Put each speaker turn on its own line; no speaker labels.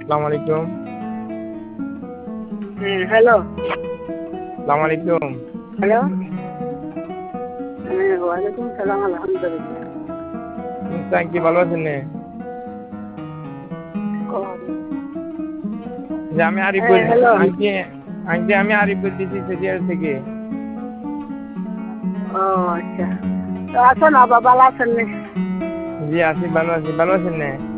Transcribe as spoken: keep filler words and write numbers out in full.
আসসালামু আলাইকুম।
হ্যাঁ, হ্যালো।
আসসালামু আলাইকুম।
হ্যালো। হ্যাঁ, ওয়ালাইকুম সালাম। আলহামদুলিল্লাহ।
কি ভালো আছেন নে? যে আমি আরিফ
হ্যাঁ,
বল
হ্যালো।
আন্টি আন্টি আমি আরিফ বলতেছি সেজিয়ার থেকে।
ও আচ্ছা। তো আছেন আবার ভালো আছেন নে?
জি আছি, ভালো আছি। ভালো আছেন নে?